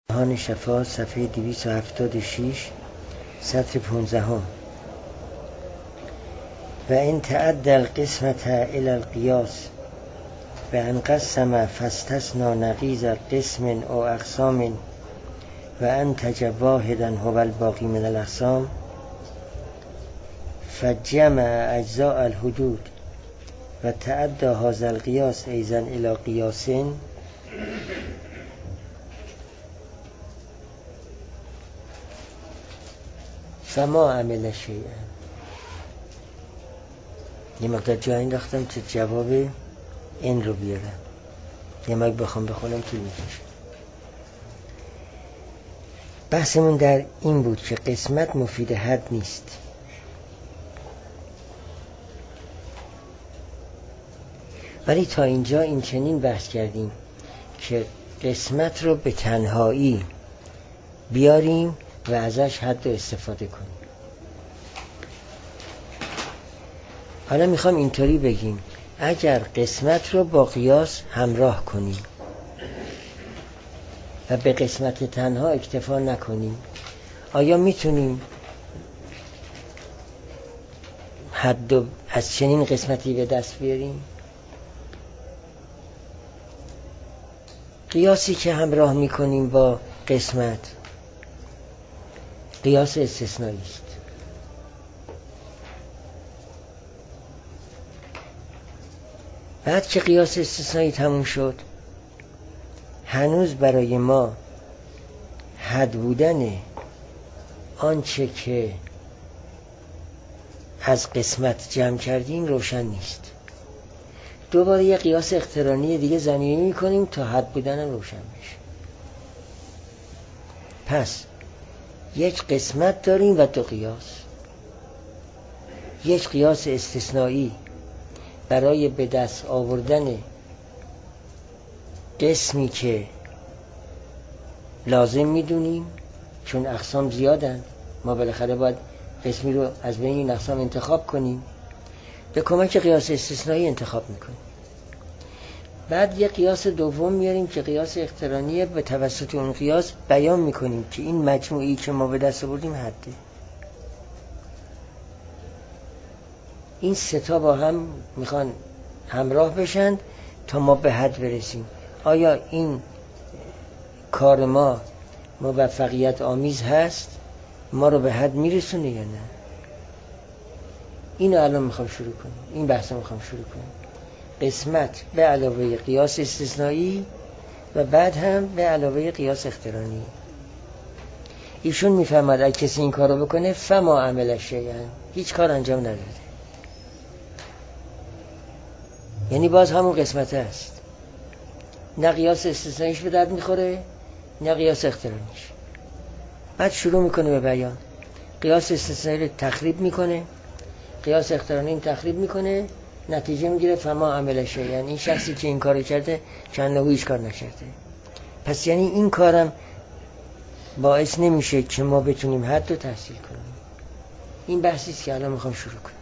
جهان شفا صفحه 276 سطر 15 و این تعدى القسمة الى القیاس و انقسم فاستثنى نقیض قسم او اقسام و انتج واحدا هو الباقی من الاقسام فجمع اجزاء الحدود و تعدى هذا القياس ايضا الى قياس فما عمل شیئا. یه مقدار جا انداختم که جواب این رو بیارم، یه مقدار بخوام بخونم طول میکشه. بحثمون در این بود که قسمت مفید حد نیست. ولی تا اینجا این چنین بحث کردیم که قسمت رو به تنهایی بیاریم و ازش حد رو استفاده کنیم. حالا میخوام اینطوری بگیم اگر قسمت رو با قیاس همراه کنیم و به قسمت تنها اکتفا نکنیم، آیا میتونیم حد از چنین قسمتی به دست بیاریم؟ قیاسی که همراه میکنیم با قسمت قیاس استثنایی است. بعد که قیاس استثنایی تموم شد، هنوز برای ما حد بودن آنچه که از قسمت جمع کردیم روشن نیست. دوباره یه قیاس اقترانی دیگه زمینی میکنیم تا حد بودن روشن بشه. پس یک قسمت داریم و دو قیاس. یک قیاس استثنایی برای به دست آوردن قسمی که لازم میدونیم، چون اقسام زیادن، ما بالاخره باید قسمی رو از بین این اقسام انتخاب کنیم، به کمک قیاس استثنایی انتخاب میکنیم. بعد یک قیاس دوم میاریم که قیاس اقترانیه، به توسط اون قیاس بیان میکنیم که این مجموعی که ما به دست آوردیم حده. این سه تا با هم میخوان همراه بشن تا ما به حد برسیم. آیا این کار ما موفقیت آمیز هست؟ ما رو به حد میرسونه یا نه؟ اینو الان میخوام شروع کنیم، این بحث رو میخوام شروع کنیم. قسمت به علاوه قیاس استثنایی و بعد هم به علاوه قیاس اقترانی. ایشون میفهمد اگه کسی این کارو بکنه فما عمل شیئا، هیچ کار انجام نداده، یعنی باز همون قسمت هست، نه قیاس استثناییش به درد میخوره نه قیاس اقترانیش. بعد شروع میکنه به بیان، قیاس استثنایی رو تخریب میکنه، قیاس اقترانی رو تخریب میکنه، نتیجه میگیره فما عمل شیئا، یعنی این شخصی که این کارو کرده چند هیچ کار نکرده. پس یعنی این کارم باعث نمیشه که ما بتونیم حد رو تحصیل کنیم. این بحثی است که الان میخوام شروع کنم.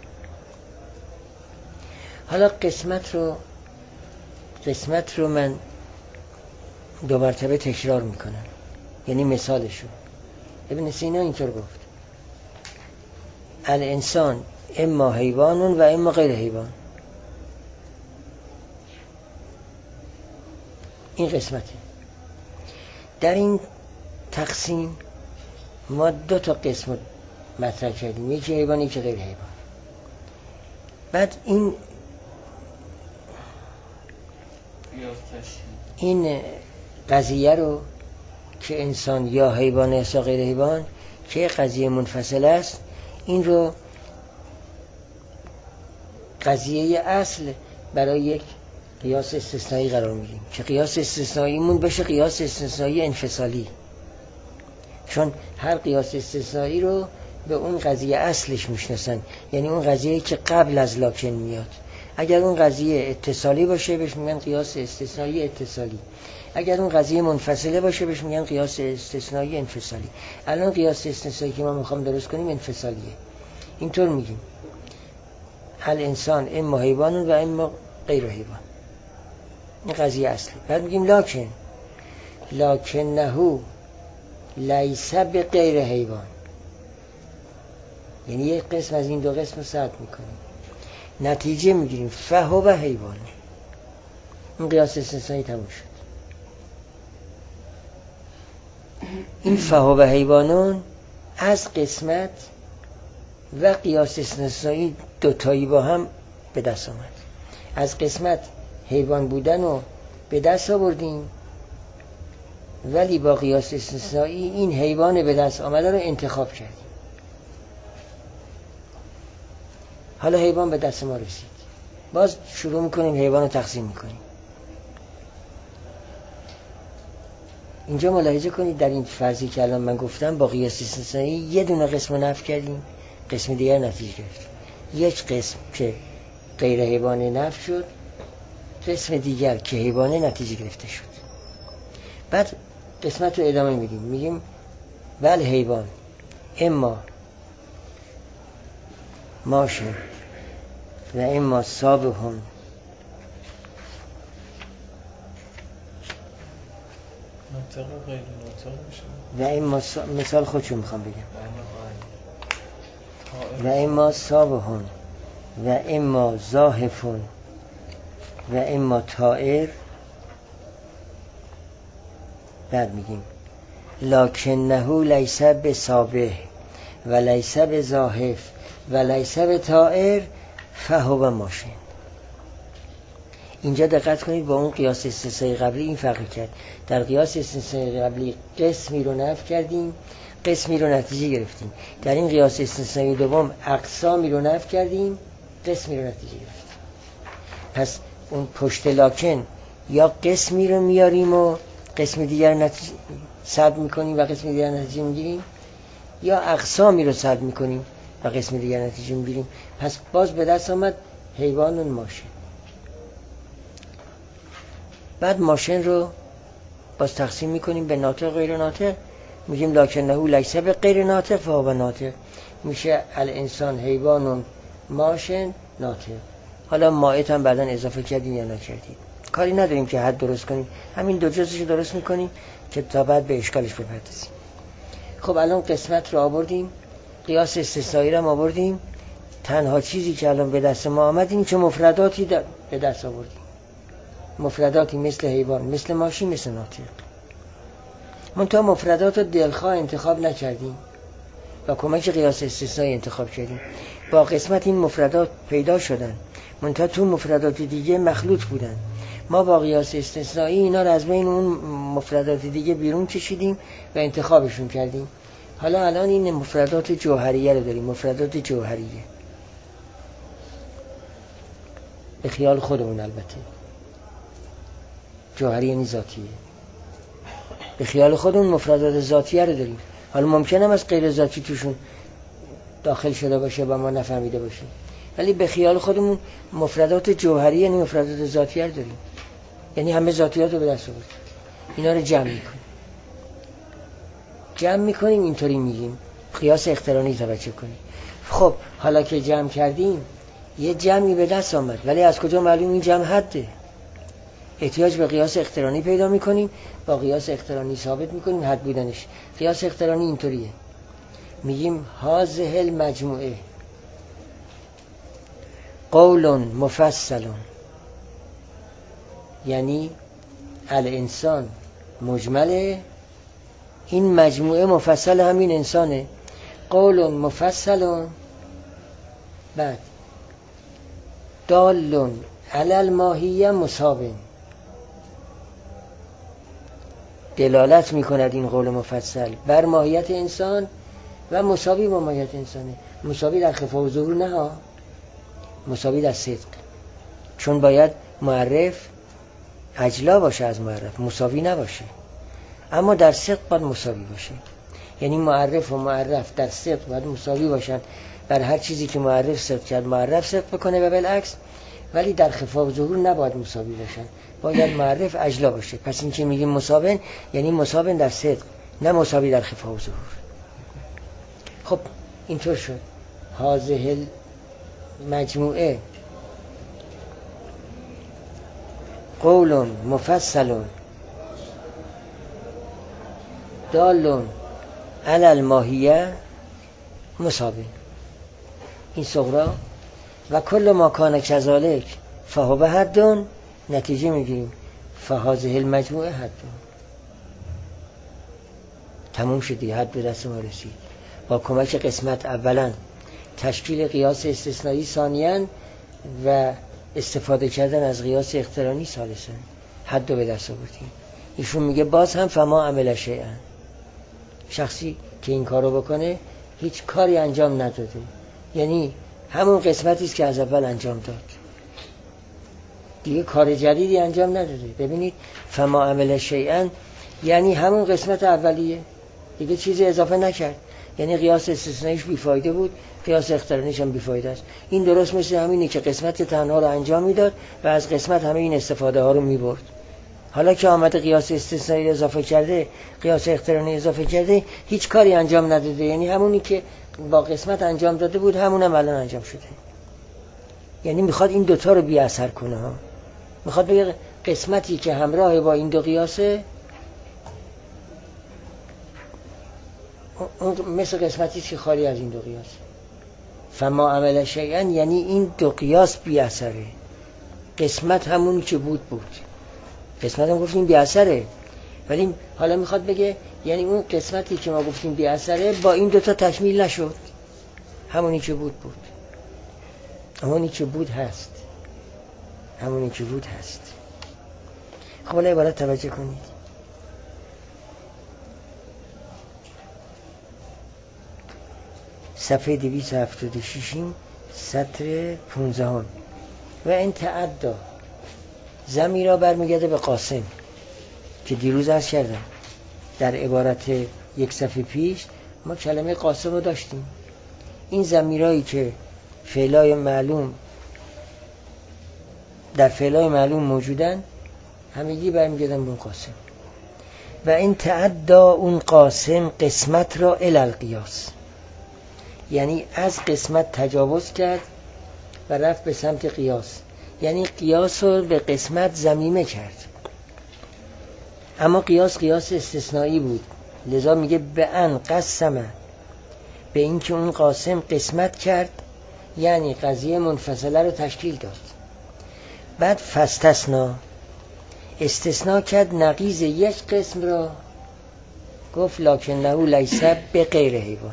حالا قسمت رو من دو مرتبه تکرار میکنم، یعنی مثالشو. ابن سینا اینطور گفت: الانسان اما حیوان و اما غیر حیوان. این قسمته. در این تقسیم ما دو تا قسم مطرح کردیم، یکی حیوان یکی غیر حیوان. بعد این قضیه رو که انسان یا حیوان است یا غیر حیوان، که قضیه منفصل است، این رو قضیه اصل برای یک قیاس استثنایی قرار میدیم که قیاس استثناییمون بشه قیاس استثنایی انفصالی، چون هر قیاس استثنایی رو به اون قضیه اصلش میشناسن، یعنی اون قضیه که قبل از لاکن میاد. اگر اون قضیه اتصالی باشه بهش میگن قیاس استثنایی اتصالی، اگر اون قضیه منفصله باشه بهش میگن قیاس استثنایی انفصالی. الان قیاس استثنایی که ما میخوام درست کنیم انفصالیه. اینطور میگیم الانسان اما حیوان و اما غیر حیوان، این قضیه اصلی. بعد میگیم لکن نهو لیس به غیر حیوان، یعنی یک قسم از این دو قسم رو سرد میکنیم، نتیجه میگیریم فهو حیوان. این قیاس استثنایی تموم شد. این فهو حیوانون از قسمت و قیاس استثنایی دوتایی با هم به دست آمد. از قسمت حیوان بودن رو به دست آوردیم، ولی با قیاس استثنایی این حیوان به دست آمده رو انتخاب کردیم. حالا حیوان به دست ما رسید، باز شروع میکنیم حیوان رو تقسیم میکنیم. اینجا ملاحظه کنید در این فرضی که الان من گفتم با قیاس استثنایی یه دونه قسم رو نفی کردیم، قسم دیگر نتیجه گرفت. یک قسم که غیر حیوان نفی شد، قسم دیگر که حیوانه نتیجه گرفته شد. بعد قسمت رو ادامه میدیم، میگیم ول حیوان اما ماشه و اما سابهم و اما مثال خودشون میخوام بگم و اما سابهم و اما زاحفون و اما طائر. بعد میگیم لکنه لیس بسابه و لیس بزاحف و لیس بطائر فهو ماشین. اینجا دقت کنید، با اون قیاس استثنایی قبلی این فرق کرد. در قیاس استثنایی قبلی قسمی رو نفی کردیم، قسمی رو نتیجه گرفتیم. در این قیاس استثنایی دوم اقسامی رو نفی کردیم، قسمی رو نتیجه گرفتیم. پس اون پشت لاکن یا قسمی رو میاریم و قسم دیگر نتیجه سلب میکنیم و قسم دیگر نتیجه میگیریم، یا اقسامی رو سلب میکنیم و قسم دیگر نتیجه میگیریم. پس باز به دست آمد حیوان ماشین. بعد ماشین رو باز تقسیم میکنیم به ناطق غیر ناطق، میگیم لکنه لیس به غیر ناطق فهو ناطق. میشه الانسان حیوان ماشین ناطق. حالا مائت هم بعدن اضافه کردیم یا نکردیم، کاری نداریم که حد درست کنیم، همین دو جزش رو درست میکنیم که تا بعد به اشکالش بپردازیم. خب الان قسمت رو آوردیم، قیاس استثنایی رو آوردیم، تنها چیزی که الان به دست ما آمد این که مفرداتی به دست آوردیم، مفرداتی مثل حیوان، مثل ماشین، مثل ناطق. منتها مفردات رو دلخواه انتخاب نکردیم، با کمک قیاس استثنایی انتخاب کردیم. با قسمت این مفردات پیدا شدن، منتها تو مفردات دیگه مخلوط بودن. ما با قیاس استثنایی اینا رو از بین اون مفردات دیگه بیرون کشیدیم و انتخابشون کردیم. حالا الان این مفردات جوهریه رو داریم، مفردات جوهریه به خیال خودمون، البته جوهری یعنی ذاتیه، به خیال خودمون مفردات ذاتیه رو داریم. حالا ممکنه از غیر ذاتی توشون داخل شده باشه و ما نفهمیده باشیم، ولی به خیال خودمون مفردات جوهری یعنی مفردات ذاتیه رو داریم، یعنی همه ذاتیات رو به دست آوردیم. اینا رو جمع میکنیم اینطوری میگیم قیاس اقترانی توجه کنیم. خب حالا که جمع کردیم یه جمعی به دست آمد، ولی از کجا معلوم این جمع حده؟ احتیاج به قیاس اقترانی پیدا میکنیم، با قیاس اقترانی ثابت میکنیم حد بودنش. قیاس اقترانی اینطوریه، میگیم هذه المجموعه قول مفصل، یعنی الانسان مجمله، این مجموعه مفصل همین انسانه. قول مفصل، بعد دال علی الماهیه مساوی، دلالت میکند این قول مفصل بر ماهیت انسان و مساوی با ماهیت انسانه. مساوی در خفا و ظهور نه ها، مساوی در صدق، چون باید معرف اجلا باشه از معرف، مساوی نباشه. اما در صدق باید مساوی باشه، یعنی معرف و معرف در صدق باید مساوی باشن. بر هر چیزی که معرف صدق کرد معرف صدق بکنه و بالعکس، ولی در خفا و ظهور نباید مساوی باشن، باید معرف اجلا باشه. پس این که میگیم مساوی یعنی مساوی در صدق، نه مساوی در خفا و ظهور. خب اینطور شد هذه المجموعه قول مفصل دال علی الماهیه مساوی. این صغرا و کل ما کان کذالک فهو حد، نتیجه میگیریم فهذه المجموعه حد. تموم شد دیگه، حد به دست ما رسید. با کمک قسمت اولا تشکیل قیاس استثنایی ثانیاً و استفاده کردن از قیاس اقترانی ثالثاً حد رو به دست آوردیم. ایشون میگه باز هم فما عمل شیئا، شخصی که این کارو بکنه هیچ کاری انجام نداده، یعنی همون قسمتی است که از اول انجام داد، دیگه کار جدیدی انجام نداده. ببینید فما عمل شیئا یعنی همون قسمت اولیه، دیگه چیزی اضافه نکرد. یعنی قیاس استثنائیش بیفایده بود، قیاس اقترانیش هم بیفایده است. این درست مثل همینه که قسمت تنها رو انجام میداد و از قسمت همه این استفاده ها رو میبرد. حالا که آمده قیاس استثنایی اضافه کرده، قیاس اقترانی اضافه کرده، هیچ کاری انجام نداده، یعنی همونی که با قسمت انجام داده بود همونم الان انجام شده. یعنی میخواد این دوتا رو بی اثر کنه ها. میخواد بگه قسمتی که همراه با این دو قیاسه اون مثل قسمتی که خالی از این دو قیاس. فما عمل شیئا یعنی این دو قیاس بی اثره، قسمت همونی که بود. قسمت هم گفتیم بی اثره، ولی حالا میخواد بگه یعنی اون قسمتی که ما گفتیم بی اثره با این دوتا تکمیل نشد، همونی که بود. همونی که بود هست. خب حالا عبارت توجه کنید. صفحه 276 سطر 15 و این تعدا ضمیر را برمیگرده به قاسم که دیروز عرض کردم در عبارت یک صفحه پیش ما کلمه قاسم رو داشتیم. این ضمیرایی که فعلای معلوم در فعلای معلوم موجودن همگی برمیگردن به اون قاسم. و این تعدا اون قاسم قسمت را الی القیاس، یعنی از قسمت تجاوز کرد و رفت به سمت قیاس، یعنی قیاس رو به قسمت ضمیمه کرد. اما قیاس استثنایی بود، لذا میگه به ان قسمه، به این که اون قاسم قسمت کرد، یعنی قضیه منفصله رو تشکیل داد. بعد استثنا کرد نقیض یک قسم را، گفت لکنه لیس به غیر حیوان.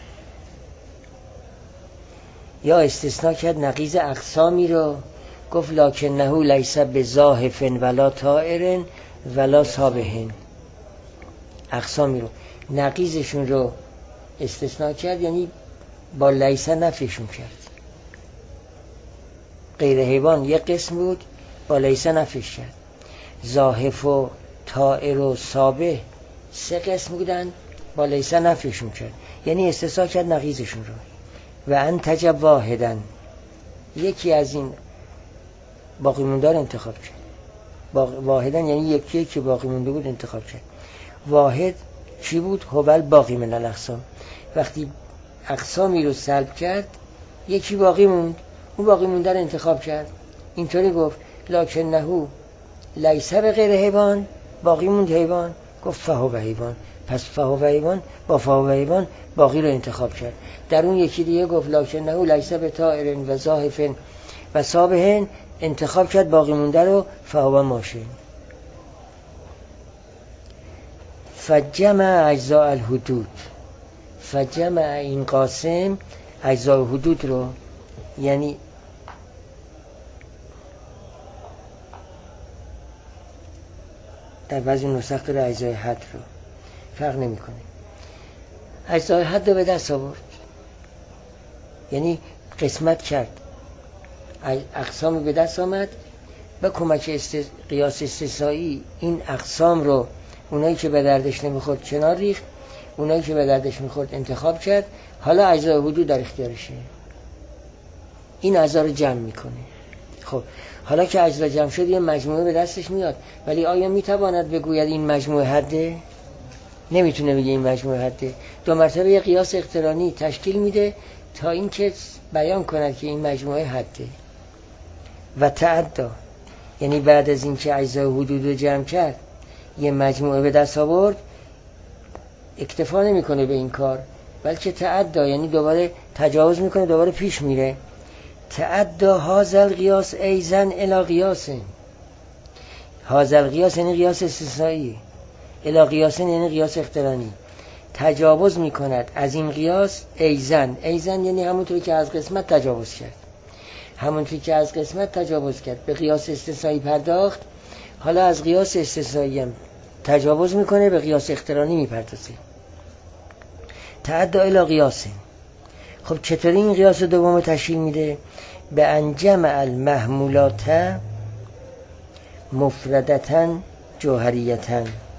یا استثنا کرد نقیض اقسامی را، گفت لکنه لیس به زاحف ولا طائر ولا سابحین. اقسامی رو نقیضشون رو استثنا کرد، یعنی با لیس نفیشون کرد. غیر حیوان یک قسم بود، با لیس نفیش کرد. زاحف و طائر و سابح سه قسم بودن، با لیس نفیشون کرد، یعنی استثنا کرد نقیضشون رو. و انتج واحدن، یکی از این باقی موندار انتخاب کرد. واحدن یعنی یکی که باقی مونده بود انتخاب کرد. واحد چی بود؟ هوبل باقی من الاقسام. وقتی اقسامی رو سلب کرد یکی باقی موند، اون باقی مونده رو انتخاب کرد. اینطوری گفت لکنه لیس به غیر حیوان، باقی موند حیوان، گفت فهو حیوان، پس فهو حیوان با فهو حیوان باقی رو انتخاب کرد. در اون یکی دیگه گفت لکنه لیس به طائر و زاحف و سابحین، انتخاب کرد باقی مونده رو فهو ماشه. فجمع اجزاء الحدود، فجمع این قاسم اجزاء حدود رو، یعنی در بعضی نسخ داره اجزای حد رو، فرق نمی کنه. اجزای حد رو به دست آورد، یعنی قسمت کرد، اقسام به دست آمد. به کمک قیاس استثنایی این اقسام رو اونایی که به دردش نمیخورد کنار ریخت، اونایی که به دردش میخورد انتخاب کرد. حالا اجزای حدود در اختیارشه، این اجزا رو جمع میکنه. خب حالا که اجزا جمع شد یه مجموعه به دستش میاد، ولی آیا میتواند بگوید این مجموعه حده؟ نمیتونه بگه این مجموعه حده. دو مرتبه یه قیاس اقترانی تشکیل میده تا اینکه بیان کند که این مجموعه حده. و تعدا یعنی بعد از اینکه اجزای حدود رو جمع کرد یه مجموعه به دست آورد، اکتفا نمیکنه به این کار، بلکه تعدا یعنی دوباره تجاوز میکنه، دوباره پیش میره. تعدا هذا القیاس ایزن الی قیاس، هذا القیاس یعنی قیاس استثنایی، الی قیاس یعنی قیاس اقترانی. تجاوز میکند از این قیاس ایزن، ایزن یعنی همونطوری که از قسمت تجاوز کرد، همونطوری که از قسمت تجاوز کرد به قیاس استثنایی پرداخت، حالا از قیاس استثنایی هم تجاوز میکنه به قیاس اقترانی میپردازه. تعدا الی قیاس. خب چطوری این قیاس دوم تشکیل میده؟ به انجمع المحمولات مفردتا جوهریتا،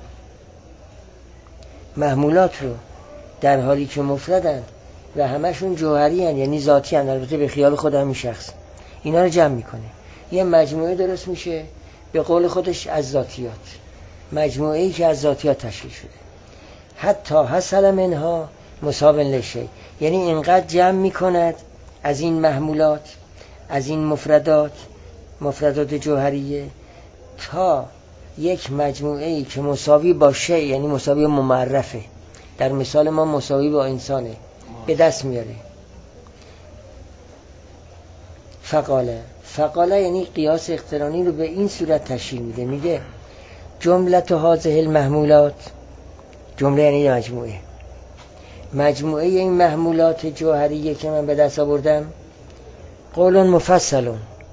محمولات رو در حالی که مفردن و همشون جوهری هن یعنی ذاتی هن، البته به خیال خود همین شخص، اینا رو جمع میکنه، یه مجموعه درست میشه به قول خودش از ذاتیات، مجموعه ای که از ذاتیات تشکیل شده. حتی حصل منها مساو لشیء، یعنی اینقدر جمع میکند از این محمولات، از این مفردات جوهریه، تا یک مجموعه ای که مساوی با شیء یعنی مساوی ممرفه، در مثال ما مساوی با انسانه، به دست میاره. فقاله یعنی قیاس اقترانی رو به این صورت تشکیل میده، میگه جمله هذه المحمولات، جمله یعنی مجموعه این محمولات جوهریه که من به دست آوردم، قول مفصل،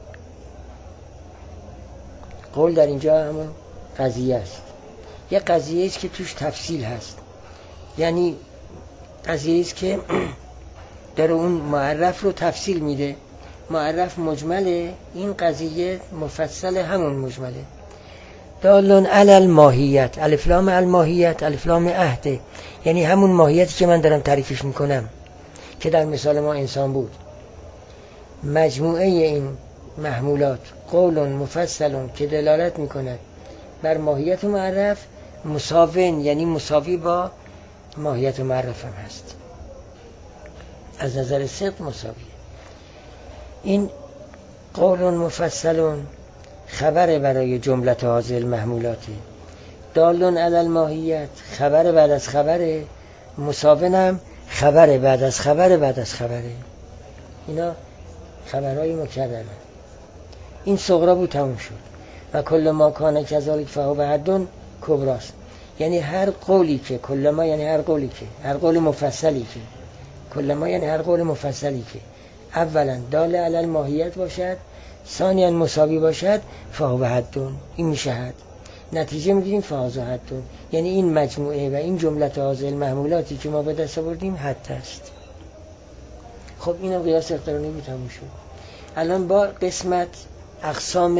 قول در اینجا همون قضیه است، یه قضیه است که توش تفصیل هست، یعنی قضیه است که داره اون معرف رو تفصیل میده، معرف مجمله، این قضیه مفصل همون مجمله. دالون علی الماهیت، الف لام الماهیت، الف لام عهده، یعنی همون ماهیتی که من دارم تعریفش میکنم که در مثال ما انسان بود. مجموعه این محمولات قول مفصل که دلالت میکند بر ماهیت معرف، مساوین یعنی مساوی با ماهیت معرف هم هست، از نظر صدق مساویه. این قول مفصل خبر برای جمله هذه المحمولات، دالون علی الماهیت خبر بعد از خبره، مساوینم خبر بعد از خبر بعد از خبره، اینا خبرهای مکرره. این صغرا بود، تموم شد. و کل ما کانه کذالک فهو حد کبراست، یعنی هر قولی که کل ما یعنی هر قولی که، هر قول مفصلی که، کل ما یعنی هر قول مفصلی که اولا دال علی الماهیت باشد، ثانیاً مساوی باشد، فهو حد، این میشه حد. نتیجه میگیریم فهذا حد، یعنی این مجموعه و این جمله هذه المحمولاتی که ما به دست آوردیم حد است. خب اینو قیاس اقترانی بود، تموم شد. الان با قسمت اقسام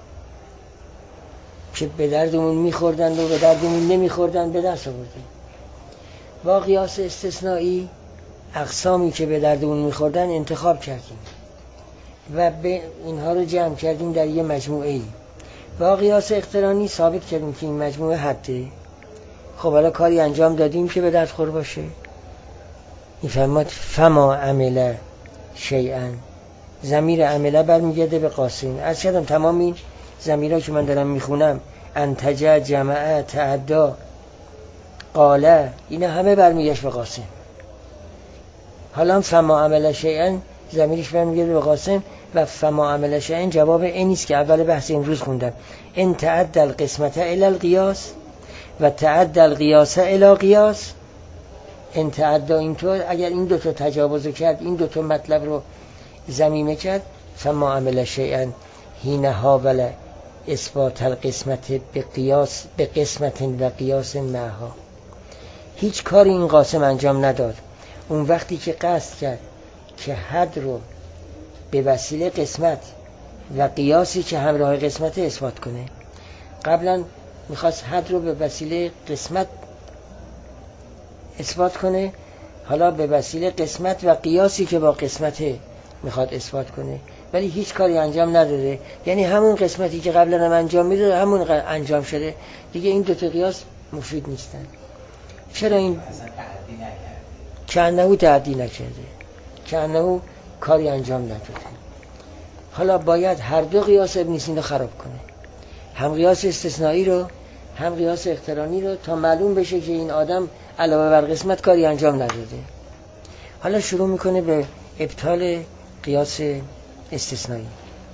که به دردمون میخوردن و به دردمون نمیخوردن به دست آوردیم. با قیاس استثنایی اقسامی که به دردمون میخوردن انتخاب کردیم و به اینها رو جمع کردیم در یه مجموعه ای. با قیاس اقترانی ثابت کردیم که این مجموعه حده. خب حالا کاری انجام دادیم که به درد خور باشه. میفرماد فما عمل شیئا، ضمیر عمله برمیگرده به قاسم. از شدم تمام این ضمیرها که من دارم میخونم، انتجه، جمعه، تعدا، قاله، اینا همه برمیگشت به قاسم. حالا فما عمل شیئا ضمیرش برمیگرده به قاسم و فما عمل شیئا جواب اینیست که اول بحث امروز خوندم. ان تعدى القسمة الى القياس و تعدى القياس الى قياس، ان تعدى اینطور اگر این دوتا تجاوز کرد، این دوتا مطلب رو ضمیمه کرد، فما عمل شیئا حين حاول اثبات القسمة به قسمت و قیاس معها، هیچ کاری این قاسم انجام نداد اون وقتی که قصد کرد که حد رو به وسیله قسمت و قیاسی که همراه قسمت اثبات کنه. قبلا میخواست حد رو به وسیله قسمت اثبات کنه، حالا به وسیله قسمت و قیاسی که با قسمت میخواد اثبات کنه، ولی هیچ کاری انجام نداده. یعنی همون قسمتی که قبلا هم انجام میده همون انجام شده دیگه. این دو تا قیاس مفید نیستن. چرا این کأنه تعدی نکرده، کأنه کاری انجام نداده. حالا باید هر دو قیاس ابن سینا خراب کنه، هم قیاس استثنایی رو هم قیاس اقترانی رو تا معلوم بشه که این آدم علاوه بر قسمت کاری انجام نداده. حالا شروع میکنه به ابطال قیاس استثنایی.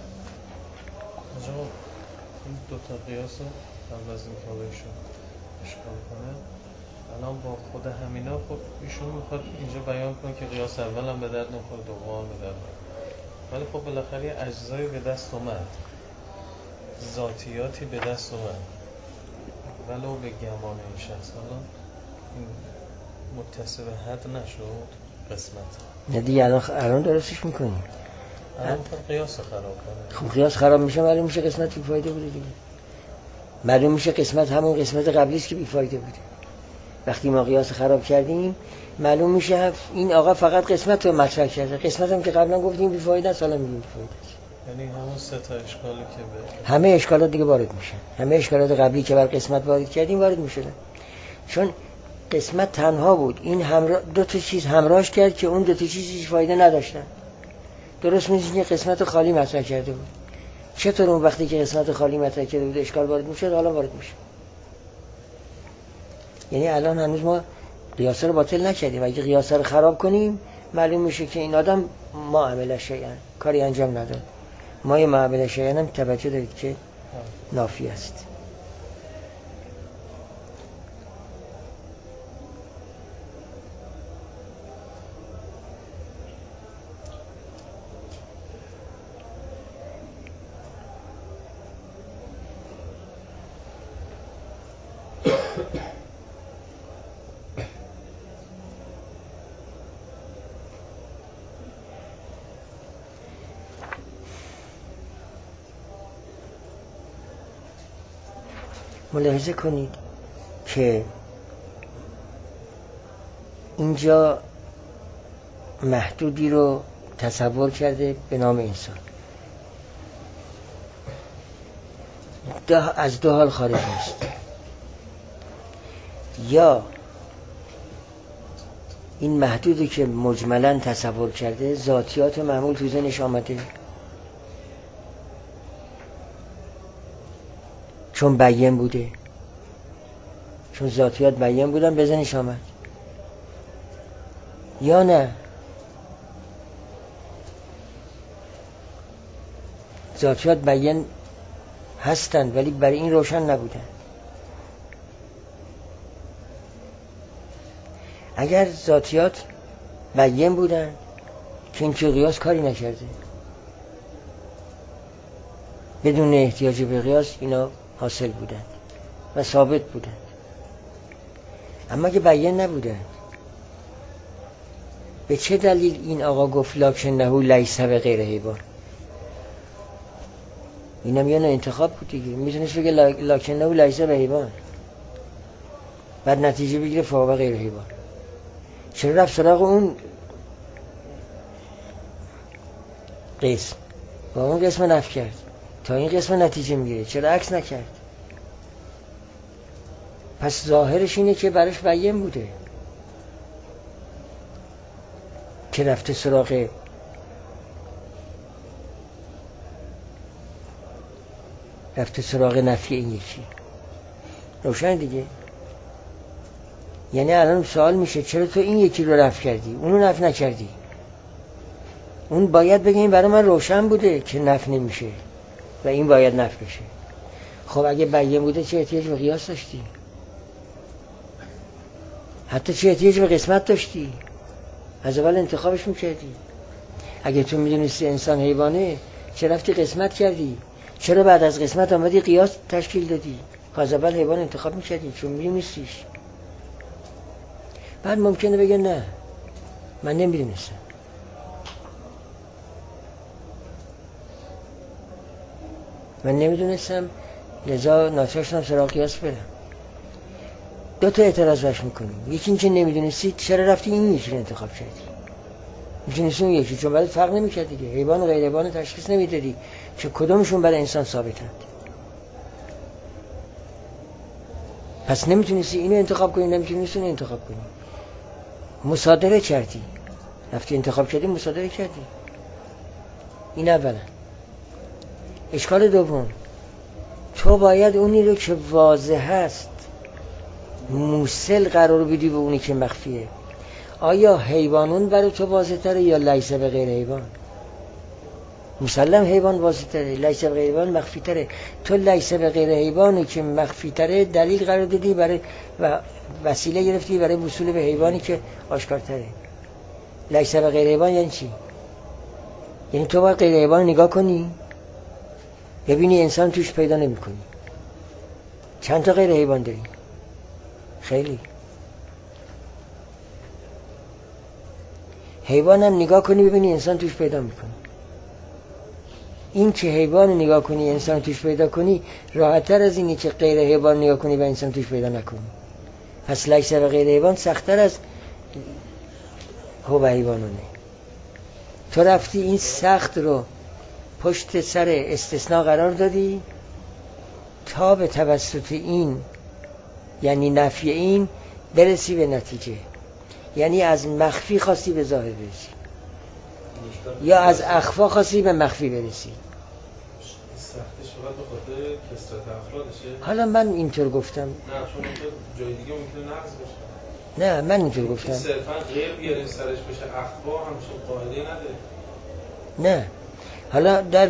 این دوتا قیاس قبل از این که بهشون اشکال کنه، الان با خود همینا خب ایشون میخواد اینجا بیان کنه که قیاس اول هم به درد نمیخوره، دوم به درد نمیخوره، ولی خب بالاخره یه اجزایی به دست اومد، ذاتیاتی به دست اومد، ولو به گمان این شخص. الان این متصل به حد نشد قسمت. نه دیگه الان درستش میکنیم. الان قیاس خراب کنه. خب قیاس خراب میشه، معلوم میشه قسمت بیفایده بوده دیگه. معلوم میشه قسمت همون قسمت قبلی است که بیفایده بوده. وقتی ما قیاس خراب کردیم معلوم میشه این آقا فقط قسمت رو مطرح کرده، قسمت هم که قبلا گفتیم بیفایده است، حالا میگیم بیفایده است. یعنی همون سه تا اشکالی که به همه اشکالات دیگه وارد میشن، همه اشکالات قبلی که بر قسمت وارد کردیم وارد میشدن، چون قسمت تنها بود. این دو تا چیز همراهش کرد که اون دو تا چیز هیچ فایده نداشتن. درست میشه که قسمت خالی مطرح کرده بود. چطور اون وقتی که قسمت خالی مطرح کرده بود اشکال وارد میشد، حالا وارد میشه. یعنی الان هنوز ما قیاس رو باطل نکردیم. اگه قیاس رو خراب کنیم معلوم میشه که این آدم ما عمل شیئا کاری انجام نداد. ما ما عمل شیئا هم توجه دارید که نافی است. ملاحظه کنید که اینجا محدودی رو تصور کرده به نام انسان. از دو حال خارج است. یا این محدودی که مجملاً تصور کرده ذاتیات معمول تو ذهنش آمده، چون بیان بوده، چون ذاتیات بیان بودن به ذهنش آمد. یا نه ذاتیات بیان هستند ولی برای این روشن نبودن. اگر ذاتیات بیان بودن که این که قیاس کاری نکرده، بدون احتیاج به قیاس اینا حاصل بودند و ثابت بودند. اما که بیان نبودند، به چه دلیل این آقا گفت لکنه لیس به غیر حیوان؟ اینم یه انتخاب بود دیگه. میتونست بگه لکنه لیس به حیوان، بعد نتیجه بگیره فوق غیر حیوان. چرا رفت سراغ اون قسم با اون قسم نفی کرد تا این قسم نتیجه میگیره؟ چرا عکس نکرد؟ پس ظاهرش اینه که براش بیان بوده که رفته سراغ نفی این یکی. روشن دیگه. یعنی الان سوال میشه چرا تو این یکی رو رفع کردی اونو نفی نکردی؟ اون باید بگه این برای من روشن بوده که نفی نمیشه و این باید نفی بشه. خب اگه بیان بوده چه احتیاج به قیاس داشتی؟ حتی چه احتیاج به قسمت داشتی؟ از اول انتخابش میکردی. اگه تو میدونستی انسان حیوانه چرا رفتی قسمت کردی؟ چرا بعد از قسمت آمدی قیاس تشکیل دادی؟ از اول حیوان انتخاب میکردی چون میدونستیش. بعد ممکنه بگه نه من نمیدونستم. من نمیدونستم لذا ناچار شدم سراغ قیاس برم. دو تا اعتراض باش میکنیم. یکی این که نمیدونستی چرا رفتی این یکی رو انتخاب کردی. میتونستی اون یکی، چون برای فرق نمیکرد دیگه. حیوان و غیر حیوان تشخیص نمیدادی که کدومشون برای انسان ثابتند. پس نمیتونستی اینو انتخاب کنی، نمیتونستی اینو انتخاب کنی. مصادره کردی. رفتی انتخاب کردی، مصادره کردی. این اولا. اشکال دوم تو باید اونی رو که واضح هست موصل قرار بدی به اونی که مخفیه. آیا حیوانون برای تو واضح تره یا لیس به غیر حیوان؟ مسلم حیوان واضح تره، لیس به غیر حیوان مخفی تره. تو لیس به غیر حیوانی که مخفی تره دلیل قرار دادی برای و وسیله گرفتی برای وصول به حیوانی که آشکار تره. لیس به غیر حیوان یعنی چی؟ یعنی تو باید غیر حیوان نگاه کنی ببینی انسان توش پیدا نمی کنی. چند تا غیر حیوان داری؟ خیلی. حیوان هم نگاه کنی ببینی انسان توش پیدا میکنی. این که حیوان نگاه کنی انسان توش پیدا کنی راحت‌تر از اینه که غیر حیوان نگاه کنی و انسان توش پیدا نکنی. پس لیس و غیر حیوان سخت‌تر از هو حیوانونه. تو رفتی این سخت رو پشت سر استثناء قرار دادی تا به توسط این یعنی نفی این برسی به نتیجه. یعنی از مخفی خواستی به ظاهر برسی یا از اخفا خواستی به مخفی برسی. سختش فقط به خاطر کثرت افرادشه. حالا من اینطور گفتم. نه چون جای دیگه ممکنه نقض بشه. نه من اینطور گفتم. صرفا غیر بیاریم سرش بشه اخفا همچون قاعده نداره. نه حالا در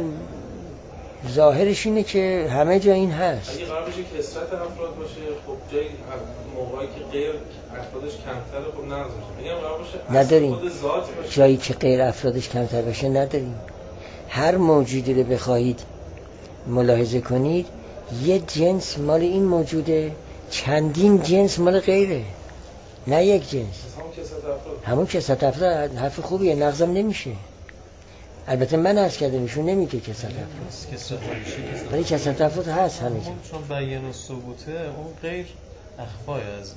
ظاهرش اینه که همه جا این هست. اگه قرار بشه کثرت افراد باشه خب جای موقعی که غیر افرادش کمتره خب نقض میشه. اگه قرار باشه نداریم. خود ذات باشه جایی که غیر افرادش کمتر باشه نداریم. هر موجودی رو بخواهید ملاحظه کنید یه جنس مال این موجوده چندین جنس مال غیره، نه یک جنس. همون کثرت افراد حرف خوبیه، نقضم نمیشه. البته من عرض کردم ایشون نمیگه کثرت افراد، ولی کثرت افراد هست همه جا. چون بیان و ثبوته اون غیر اخفای از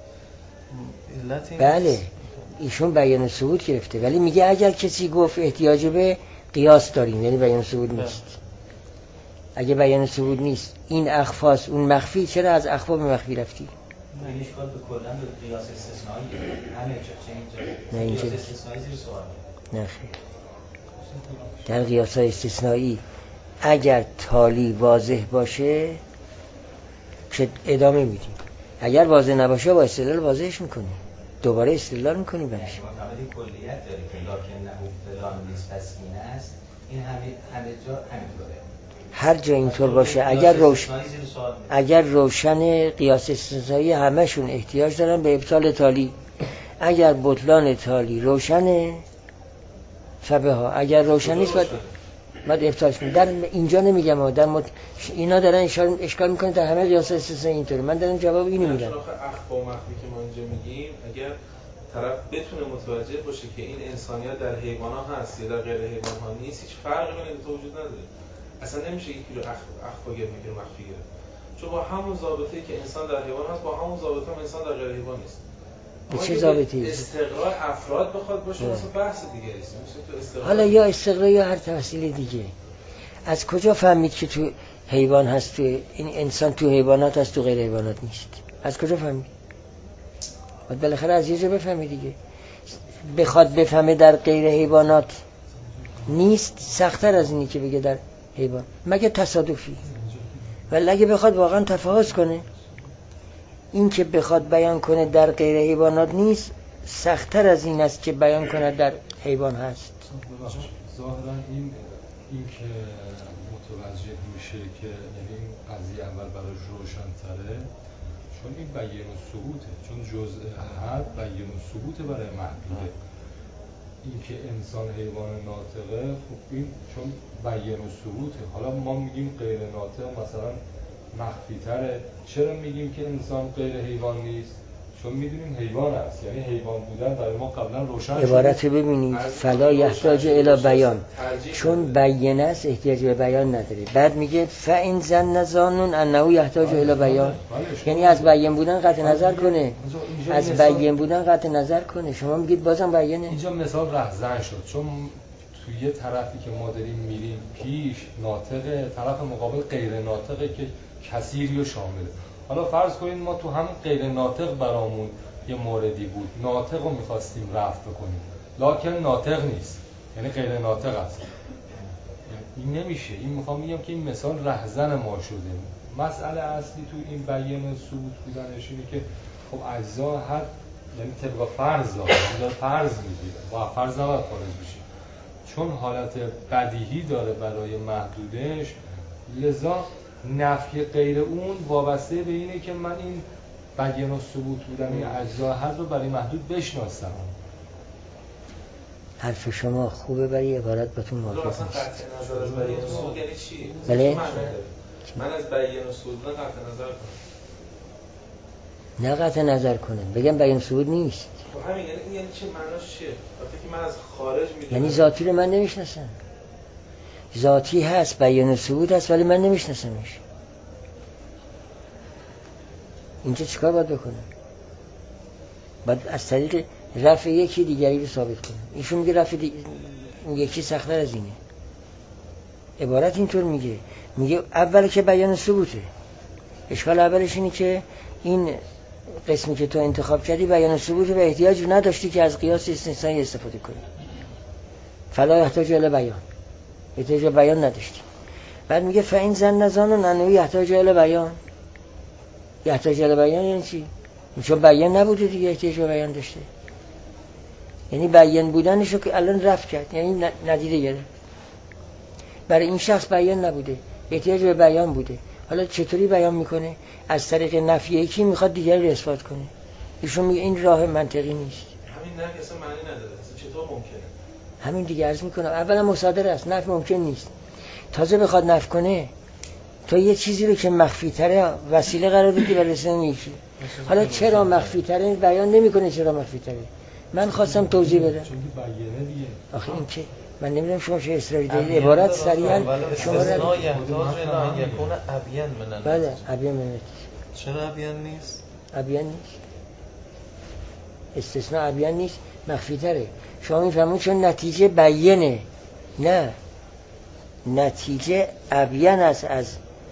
اینه. بله ایشون بیان و ثبوت گرفته ولی میگه اگر کسی گفت احتیاج به قیاس داریم یعنی بیان و ثبوت نیست. اگه بیان و ثبوت نیست این اخفاست اون مخفی، چرا از اخفا به مخفی رفتی؟ این اشکال به کلا به قیاس استثنایی همه جا نه اینجا قیاس استثنایی زیر سوال. نه خیر. در قیاس استثنایی اگر تالی واضح باشه که ادامه میدیم، اگر واضح نباشه با استدلال واضحش میکنی، دوباره استدلال میکنی برش. ما فقط کلیت داره که لکن نه فلان نیست پس این است، این همه جا همینطوره. هر جا اینطور باشه اگر روشن قیاس استثنایی همشون احتیاج دارن به ابطال تالی. اگر بطلان تالی روشنه شبه ها، اگر روشن نیست باید ابطالش کنید. در اینجا نمیگم در اینا دارن اشکال میکنه در همه قیاس استثنایی اینطوره. من دارم جواب اینو میدم. اخفا و مخفی که ما اینجا میگیم اگر طرف بتونه متوجه باشه که این انسانیت در حیوانات هست یا در غیر حیوانات نیست، هیچ فرقی بین دو وجود نداره. اصلا نمیشه یکی رو اخفا گرفت یکی رو مخفی گرفت، چون با همون ضابطه‌ای که انسان در حیوان هست با همون ضابطه هم انسان در غیر حیوان نیست. چه ضابطه‌ای؟ استقرار افراد بخواد باشه واسه بحث دیگه است. حالا یا استقرار یا هر تفصیل دیگه. از کجا فهمید که تو حیوان هست، تو این انسان تو حیوانات هست تو غیر حیوانات نیست؟ از کجا فهمید؟ باید بالاخره از یه جا بفهمید دیگه. بخواد بفهمه در غیر حیوانات نیست سخت‌تر از اینی که بگه در حیوان، مگه تصادفی. ولی اگه بخواد واقعا تفاوت کنه، این که بخواد بیان کنه در غیر حیوانات نیست سخت‌تر از این است که بیان کنه در حیوان هست. ظاهرا این که متوجه میشه که یعنی این قضیه اول براش روشن‌تره چون این بیان و ثبوته، چون جزء احد بیان و ثبوته برای محدوده. این که انسان حیوان ناطقه خب این چون بیان و ثبوته. حالا ما میگیم غیر ناطق مثلا مخفی تره. چرا میگیم که انسان غیر حیوان نیست؟ چون میدونیم حیوان است، یعنی حیوان بودن برای ما قبلا روشن شده. عبارت ببینید فلا یحتاج الی بیان، چون بیان است احتیاج به بیان نداره. بعد میگه فإن ظن ظان انه یحتاج الی بیان، یعنی از بیان بودن قطع نظر کنه، از بیان بودن قطع نظر کنه. شما میگید بازم بیانه. اینجا مثال رهزن شد چون توی یه طرفی که ما داریم میریم پیش ناطقه، طرف مقابل غیر ناطقه که کثیری و شامله. حالا فرض کنید ما تو هم غیر ناطق برامون یه موردی بود، ناطق رو میخواستیم رفع بکنیم لکن ناطق نیست، یعنی غیر ناطق است. این نمیشه. این میخوام بگم که این مثال رهزن ما شده. مسئله اصلی تو این بیان ثبوت بودنش اینه که خب اجزا هر یعنی طبق فرض داره فرض میگیره با فرض نباید خارج بشیم چون حالت بدیهی داره برای محدودش لذا نفی غیر اون وابسته به اینه که من این بیان ثبوت بودن اجزا هر رو برای محدود بشناسم. حرف شما خوبه برای عبارت باتون موافق اصلا نیست. قطع نظر از بیان ثبوت یعنی چی؟ بله؟ من از بیان ثبوت قطع نظر کنم. نه قطع نظر کنم بگم بیان ثبوت نیست. خب همین یعنی چه معناش چیه؟ وقتی که من از خارج میدونم یعنی ذاتی رو من نمیشناسم. ذاتی هست بیان ثبوت هست ولی من نمیشناسمش. اینجا چیکار باید بکنم؟ باید از طریق رفع یکی دیگری رو ثابت کنم. ایشون میگه رفع یکی سخت‌تر از اینه. عبارت اینطور میگه اول که بیان ثبوته. اشکال اولش اینه که این قسمی که تو انتخاب کردی بیان ثبوته و احتیاج نداشتی که از قیاس استثنایی استفاده کنی. فلا یحتاج الی بیان. احتیاج بیان نداشتی. بعد میگه فاین ظن ظن انه یحتاج الی بیان. یحتاج الی بیان یعنی چی؟ چون بیان نبوده دیگه احتیاج به بیان داشته. یعنی بیان بودنشو که الان رفع کرد، یعنی ندیده گرفت. برای این شخص بیان نبوده، احتیاج به بیان بوده. حالا چطوری بیان میکنه؟ از طریق نفی یکی میخواد دیگری رو اثبات کنه. ایشون میگه این راه منطقی نیست. همین نه اصلا معنی نداره. اصلا چطور ممکنه؟ همین دیگه عرض میکنم اولا مصادره است، نفی ممکن نیست. تازه بخواد نفی کنه تو یه چیزی رو که مخفی تره وسیله قرار بدی برای رسیدن یکی. حالا چرا مخفی تره بیان نمیکنه؟ چرا مخفی تره؟ من خواستم توضیح بدم. چون بیانه دیگه. آخه این که من نمیدونم شما چه اصراری دارید عبارت سریعا شما را یحتاج الی یکون ابین من النتیجه. بله ابین من النتیجه. چرا ابین نیست؟ ابین نیست. استثناء ابین نیست، مخفی تره. شما میفهمون چون نتیجه بیانه. نه نتیجه ابین است از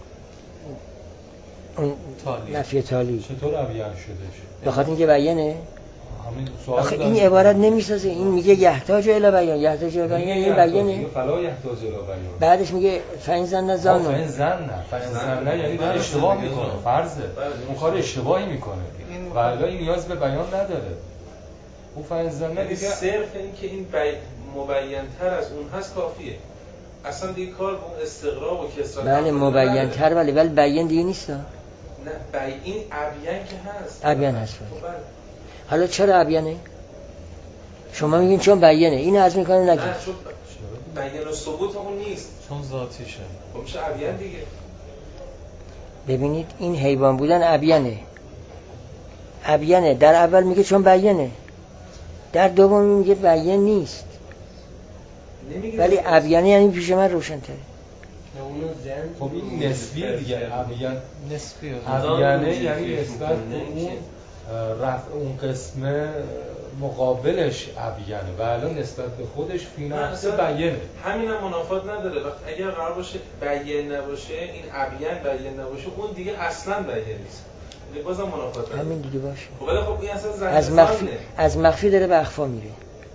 اون نفی تالی. چطور ابین شدش؟ بخاطر اینکه بیانه. آخه این عبارت نمیسازه. این میگه یحتاج الی بیان. یحتاج الی بیان یعنی بیانه. فلا یحتاج الی بیان. بعدش میگه فاین ظن ظن. فاین ظن یعنی داره اشتباه میکنه. فرضه. اون کار اشتباهی میکنه. ولی این نیاز به بیان نداره. اون فاین ظن دیگه صرف این که این مبین‌تر از اون هست کافیه. اصلا دیگه کار به اون استقرا و کسرت. بله مبین‌تر ولی بیان دیگه نیست. نه این ابیان که هست. ابیان هست. حالا چرا ابیانه؟ شما میگین چون بیانه. این از میکنه نگید. نه چون بیان و ثبوت اون نیست. چون ذاتیشه. خب میشه ابیان دیگه. ببینید این حیوان بودن ابیانه. ابیانه در اول میگه چون بیانه. در دوم میگه بیان نیست. ولی ابیانه یعنی پیش من روشن تره. خب این نسبیه دیگه. ابیان نسبیه. ابیانه یعنی نسبت به اون رفع اون قسم مقابلش ابیانه و الان نسبت به خودش فی نفسه بیانه. همین هم منافات نداره. وقتی اگر قرار باشه بیان نباشه این ابیان بیان نباشه اون دیگه اصلا بیان نیست. دیگه بازم منافات نداره. همین دیگه باشه. ولی خب این اصلا از مخفی داره به اخفا میره.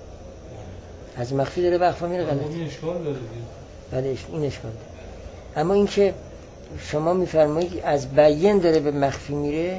از مخفی داره به اخفا میره. این اشکال داره دیگه. بله این اشکال داره. اما این که شما میفرمایید از بیان داره به مخفی میره.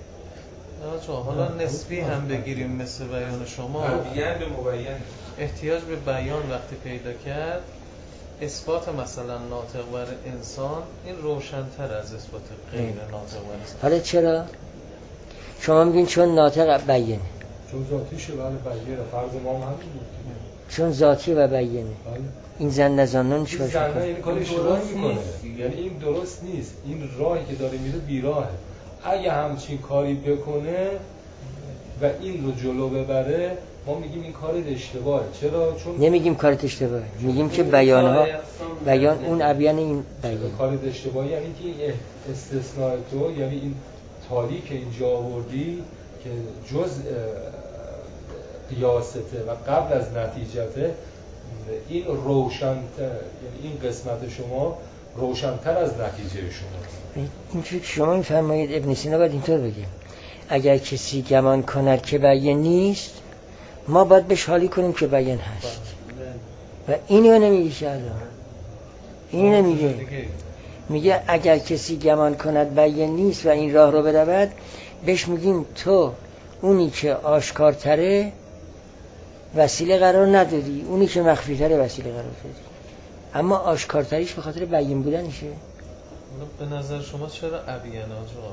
حالا نسبی هم بگیریم مثل بیان شما. بیان به مبین. احتیاج به بیان وقتی پیدا کرد اثبات مثلا ناطق بر انسان این روشن‌تر از اثبات غیر ناطق بر انسان. حالا چرا؟ شما میگین چون ناطق بیانه. چون ذاتیشه. بله بیانه. فرض ما هم همین بود. چون ذاتی و بیانه. این ظن ظنون چه ظن این کار اشتباه میکنه. یعنی این درست نیست. این راهی که داره میره بیراهه. اگه همچین کاری بکنه و این رو جلو ببره ما میگیم این کار اشتباهه. چرا؟ چون نمیگیم کارت اشتباهه. میگیم که بیان اون ابیان این بیان. کار اشتباهی یعنی که این استثناء تو یعنی این تالی که اینجا آوردی که جز قیاسته و قبل از نتیجته این روشن‌تر یعنی این قسمت شما روشن‌تر از نتیجه شما. اینجوری که شما میفرمایید ابن سینا باید اینطور بگیم اگر کسی گمان کند که بیان نیست ما باید بهش حالی کنیم که بیان هست و اینو نمیگه که الان اینو نمیگه میگه اگر کسی گمان کند بیان نیست و این راه رو برود، بهش میگیم تو اونی که آشکارتره وسیله قرار ندادی، اونی که مخفیتره وسیله قرار دادی. اما آشکارتریش به خاطر بیان بودنشه. به نظر شما چرا عبیان آجا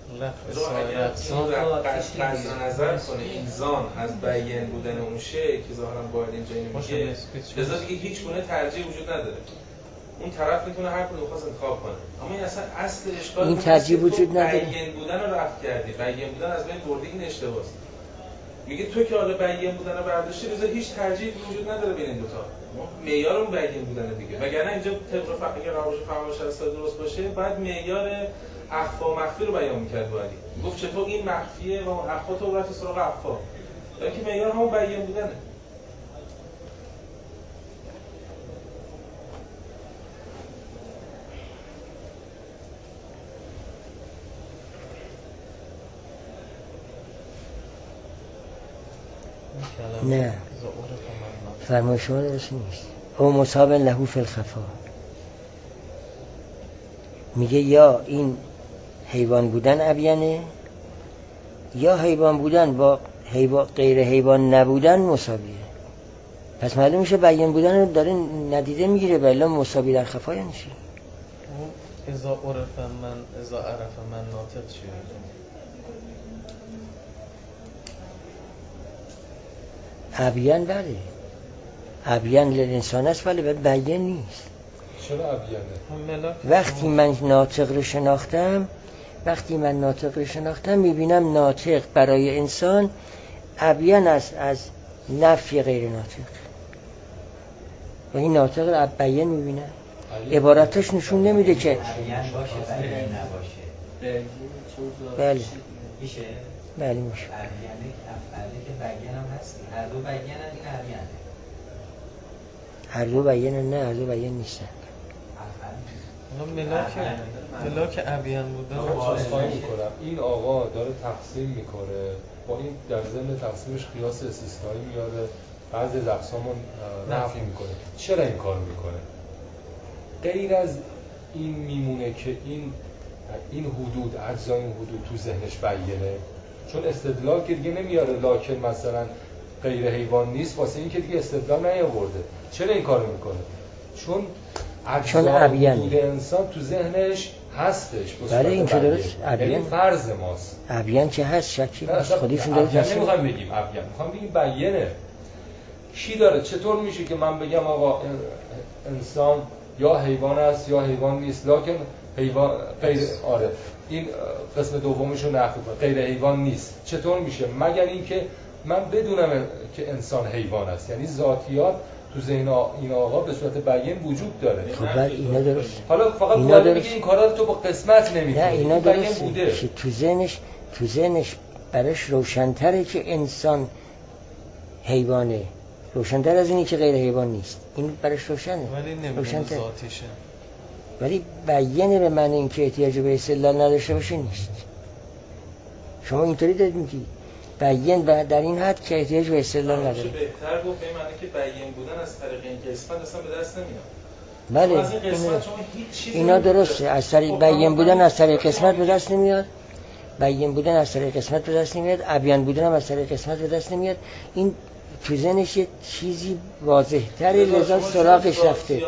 قصد نظر کنه این زان از بیان بودن اون شی که ظاهرا باید اینجا میگه لذا دیگه هیچ گونه ترجیح وجود نداره. اون طرف میتونه هر کدوم خواست انتخاب کنه، اما این اصلا اصل اشکال این ترجیح وجود نداره. بیان بودن رو رفع کردی، بیان بودن از بین بردی، این اشتباهه. میگه تو که حالا بیان بودن رو برداشتی، لذا هیچ ترجیحی وجود نداره بین این دو تا. معیار اون بیان بودن دیگه. وگرنه اینجا طبق اگه روش فرمایش اصلا درست باشه، باید معیار اخفا و مخفی رو بیان می‌کرد. باید گفت چطور این مخفیه و اون اخفا تو رفتی سراغ اخفا. یا که معیار همون بیان بودنه. نه فرمای شما درست نیست. او مصاب له فی الخفا، میگه یا این حیوان بودن عبینه یا حیوان بودن با غیر حیوان نبودن مساویه. پس معلوم میشه بیان بودن رو داره ندیده میگیره، ولی مساوی در خفا یعنی چی؟ اذا عرف من ناطق چیه؟ عبیان بله، عبیان للانسان است ولی بیان نیست. چرا عبیانه؟ وقتی من ناطق رو شناختم میبینم ناطق برای انسان عبیان است از نفی غیر ناطق، و این ناطق رو بیان میبینه. عبارتش نشون نمیده که عبیان باشه بیان نباشه. بله میشه؟ بله میشه. عبیانه افعاله که بیان هم هستی، هر دو بیان هم این عبیانه. هر دو بیان نه، هر دو بیان نیستن. ملاک عبیان بودن رو بازخواهی میکنم. این آقا داره تقسیم میکنه، با این در ضمن تقسیمش قیاس استثنایی میاره، بعضی از اقسامو نفی میکنه. چرا این کار میکنه؟ غیر از این میمونه که این حدود، اجزای این حدود تو ذهنش بیانه، چون استدلال که دیگه نمیاره لاکن مثلا غیر حیوان نیست، واسه این که دیگه استدلال نیاورده. چرا این کارو میکنه؟ چون حدود انسان تو ذهنش هستش. بله این که درست یعنی فرض ماست. عبیان که هست شکی نیست. خودشون داره عبیان نمیخوایم بگیم عبیان، میخوایم بگیم بیانه. کی داره؟ چطور میشه که من بگم آقا انسان یا حیوان است یا حیوان نیست، لکن حیوان غیر آره این قسم دومش رو نفی کنه، غیر حیوان نیست. چطور میشه؟ مگر اینکه من بدونم که انسان حیوان است. یعنی ذاتیات تو ذهن این آقا به صورت بیان وجود داره. خب اینا درست. حالا فقط باید بگی این کارا رو تو با قسمت نمی‌کنی. نه اینا درست بوده. تو ذهنش براش روشن‌تره که انسان حیوانه، روشن‌تر از اینی که غیر حیوان نیست. این براش روشنه. ولی نمی‌دونه ذاتیشه. ولی بیانه به معنی اینکه احتیاج به استدلال نداشته باشه نیست. شما اینطوری دارید میگی بیان در این حد که احتیاج به استدلال نداره. بهتر گفت به معنی که بیان بودن از طریق این قسمت اصلا به دست بله نمیاد. از این قسمت شما هیچ چیزی اینا درسته. از طریق بیان بودن از طریق قسمت به دست نمیاد. بیان بودن از طریق قسمت به دست نمیاد. عبیان بودن هم از طریق قسمت به دست نمیاد. این تو ذهنش یه چیزی واضح‌تره لذا سراغش رفته.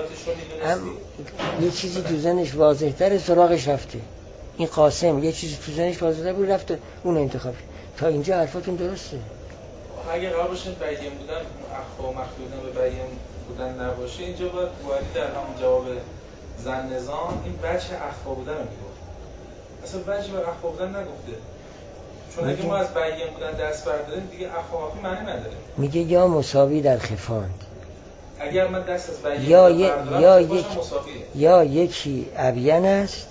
یه چیزی تو ذهنش واضح‌تره سراغش رفته. این قاسم یه چیزی تو ذهنش واضح‌تر بود رفته اون انتخاب. تا اینجا حرفاتون درسته. اگه قرار باشه بیان بودن اخفا و مخفی بودن به بیان بودن نباشه، اینجا باید در همون جواب زن نظام این بچه اخفا بودن رو میگفت. اصلا بچه بر اخفا بودن نگفته. چون اگه ما از بیان بودن دست برداریم دیگه اخفا و مخفی معنی نداره. میگه یا مساوی در خفان. اگر من دست از بیان بردارم یا یکی عبیان است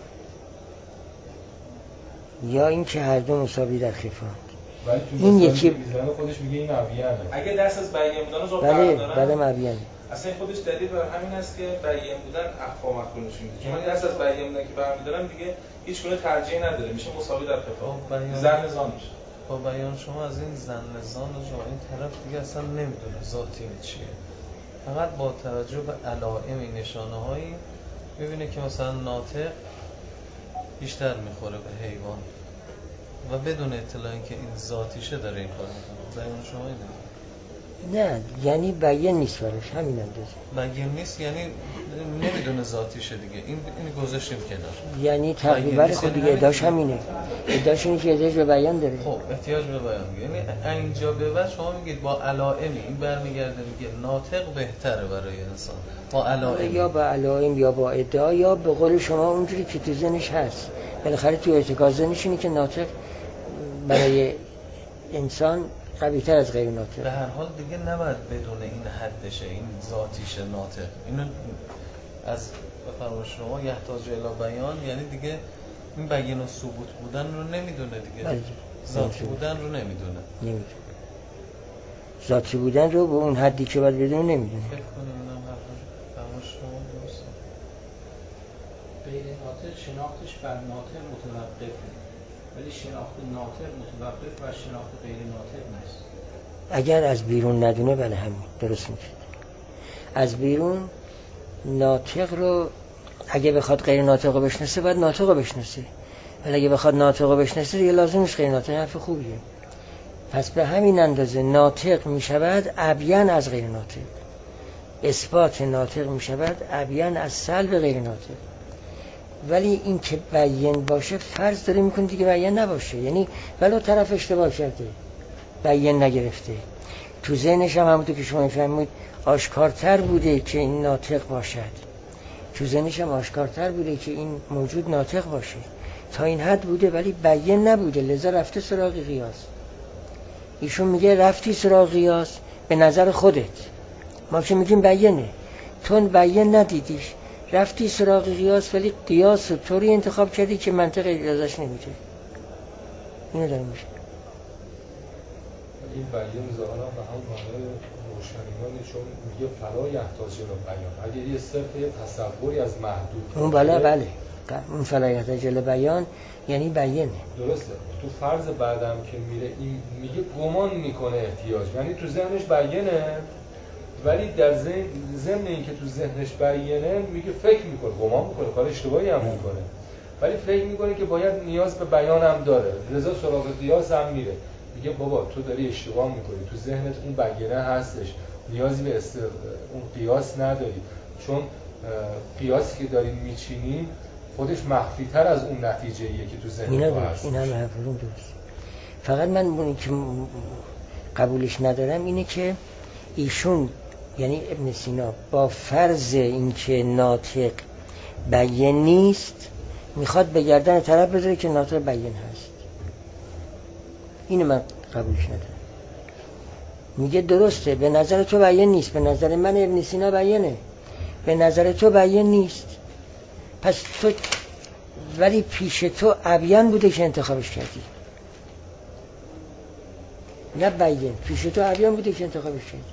یا این که هر دو مساوی در خفان. این یکی خودش میگه این عبیانه. اگه دست از بیان بودن رو بله بعدم عبیانه. اصلا خودش دلیل بر همین است که بیان بودن اخفا و مخفی نشون میده. چون دست از بیان بودن که برمی‌دارم دیگه هیچ گونه ترجیح نداره، میشه مساوی در خفا. زن نظام میشه. با بیان شما از این زن نظام این طرف دیگه اصلا نمیدونه ذاتی چیه. فقط با توجه به علائم نشانه‌هایی میبینه که مثلا ناطق بیشتر میخوره به حیوان و بدون اطلاع اینکه این ذاتیشه داره این کار میکنه. بیان شما اینه؟ نه یعنی بیان نیست براش، همین اندازه بیان نیست، یعنی نمیدونه ذاتیشه دیگه. این گذاشتیم کنار. یعنی تقریبا خود دیگه اداش همینه، اداش اینه که احتیاج به بیان داره. خب احتیاج به بیان میگه، یعنی اینجا به بعد شما میگید با علائمی، این برمیگرده میگه ناطق بهتره برای انسان با علائم، یا با علائم یا با ادعا یا به قول شما اونجوری که تو ذهنش هست. بالاخره تو ارتکاز ذهنش اینه که ناطق برای انسان قوی‌تر از غیر ناطق. به هر حال دیگه نباید بدون این حدشه، این ذاتیشه ناطق. اینو از بفرمایید شما یحتاج الی بیان، یعنی دیگه این بیان و ثبوت بودن رو نمیدونه دیگه. ذاتی بودن رو نمیدونه. ذاتی بودن رو به اون حدی که باید بدونه نمیدونه. فکر کنم اینم فرمایش شما درسته. غیر ناطق شناختش بر ناطق متوقفه، ولی شناخت ناطق متوقف بر شناخت غیر ناطق نیست. اگر از بیرون ندونه بله همین درست میشه. از بیرون ناطق رو اگه بخواد غیر ناطق رو بشناسه باید ناطق رو بشناسه، ولی اگه بخواد ناطق رو بشناسه دیگه لازم نیست غیر ناطق. حرف خوبیه. پس به همین اندازه ناطق میشود ابین از غیر ناطق، اثبات ناطق میشود ابین از سلب غیر ناطق. ولی این که بیان باشه فرض داره میکنه دیگه بیان نباشه، یعنی ولو طرف اشتباه کرده بیان نگرفته، تو ذهنش هم همونطور که شما میفهمید آشکارتر بوده که این ناطق باشد، تو ذهنش هم آشکارتر بوده که این موجود ناطق باشه، تا این حد بوده ولی بیان نبوده، لذا رفته سراغ قیاس. ایشون میگه رفتی سراغ قیاس به نظر خودت، ما که میگیم بیانه، تو بیان ندیدیش رفتی سراغ قیاس، ولی قیاس رو طوری انتخاب کردی که منطق اجازهش نمیده. اینو داره میشه. این بیان ظاهرا به هم معنای روشنیانه، چون میگه فلا یحتاج الی بیان. اگه یه صرف یه تصوری از محدود اون بله اون فلا یحتاج الی بیان یعنی بیانه. درسته. تو فرض بعدم که میره این میگه گمان میکنه احتیاج، یعنی تو ذهنش بیانه، ولی در ضمن این که تو ذهنش بیانه میگه فکر میکنه، گمان میکنه، کار اشتباهی هم میکنه، ولی فکر میکنه که باید نیاز به بیان هم داره، لذا سراغ قیاس هم میره. میگه بابا تو داری اشتباه میکنی، تو ذهنت اون بیانه هستش، نیازی به اون قیاس نداری، چون قیاسی که داریم میچینیم خودش مخفی تر از اون نتیجه‌ایه که تو ذهن تو هست. این هم حرفون درست. فقط من اون که قبولش ندارم اینه که ایشون یعنی ابن سینا با فرض اینکه ناطق بیان نیست میخواد به گردن طرف بذاره که ناطق بیان هست. اینو من قبولش ندارم. میگه درسته به نظر تو بیان نیست، به نظر من ابن سینا بیانه، به نظر تو بیان نیست، پس تو ولی پیش تو ابیان بوده که انتخابش کردی، نه بیان، پیش تو ابیان بوده که انتخابش کردی،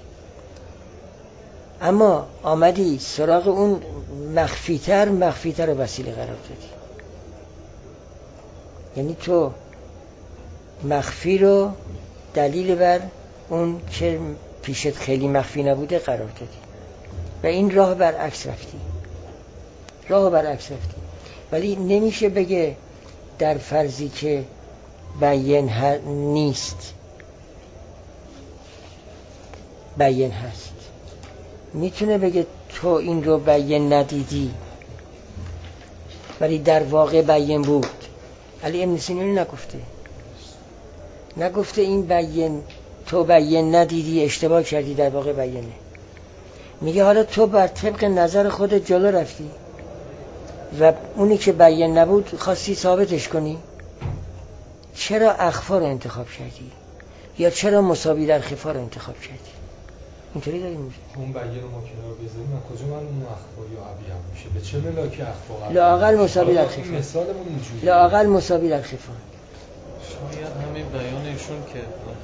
اما آمدی سراغ اون مخفیتر رو وسیله قرار دادی. یعنی تو مخفی رو دلیل بر اون که پیشت خیلی مخفی نبوده قرار دادی و این راه برعکس رفتی. ولی نمیشه بگه در فرضی که بیان نیست بیان هست. میتونه بگه تو این رو بیان ندیدی ولی در واقع بیان بود. علی ابن سینا نگفته این بیان تو بیان ندیدی اشتباه کردی، در واقع بیانه. میگه حالا تو بر طبق نظر خودت جلو رفتی و اونی که بیان نبود خواستی ثابتش کنی. چرا اخفا رو انتخاب کردی یا چرا مساوی در خفا رو انتخاب کردی؟ اینطوری داریم میشه. اون بیان رو ما کنار بذاریم من کجا اون اخفا یا ابیان میشه؟ به چه ملاکی اخفا؟ لااقل مساوی در خفا. مثالمون اینجوریه. لااقل مساوی در خفا. شاید همین بیانشون که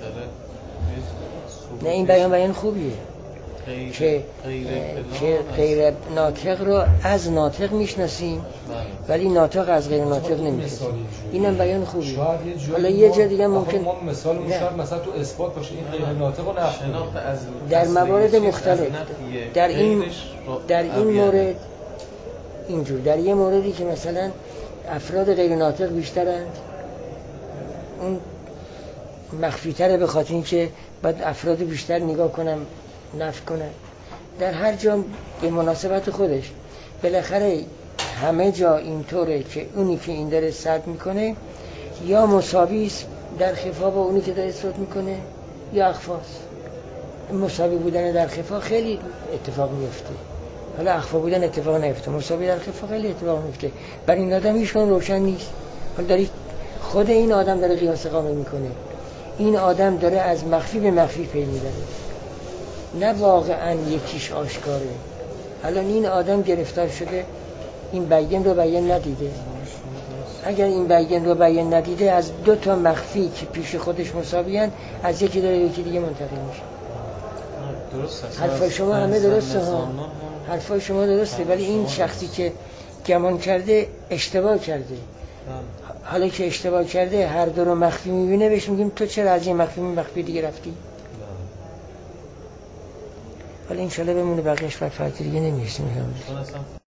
نه این بیان خوبیه که غیر ناطق رو از ناطق میشناسیم ولی ناطق از غیر ناطق نمیشناسیم. اینم بیان خوبیه. حالا یه جا دیگه ممکن ما مثال شاید مثلا تو اثبات باشه این غیر ناطق رو نفی در موارد مختلف. در این مورد اینجور. در یه موردی که مثلا افراد غیر ناطق بیشترند اون مخفی‌تره، به خاطر اینکه باید افراد بیشتر نگاه کنم نفی کنم. در هر جا به مناسبت خودش. بالاخره همه جا اینطوره که اونی که این داره سرد میکنه یا مساوی است در خفا با اونی که داره صوت میکنه یا اخفاست. مساوی بودن در خفا خیلی اتفاق میفته، حالا اخفا بودن اتفاق نیفته، مساوی در خفا خیلی اتفاق میفته. برای این آدم ایشون روشن نیست. حالا داری خود این آدم داره قیاس قامه میکنه، این آدم داره از مخفی به مخفی پی میبره، نه واقعا یکیش آشکاره. الان این آدم گرفتار شده این بیان رو بیان ندیده. اگر این بیان رو بیان ندیده از دو تا مخفی که پیش خودش مساویان از یکی داره یکی دیگه منتقل میشه. حرفای شما همه درسته ها، حرفای شما درسته، ولی این شخصی که گمان کرده اشتباه کرده. حالا که اشتباه کرده هر دو رو مخفی میبینه، بهش میگیم تو چرا از این مخفی دیگه رفتی؟ حالا انشالله بمونه، بقیهش فرق دیگه نمیرسیم.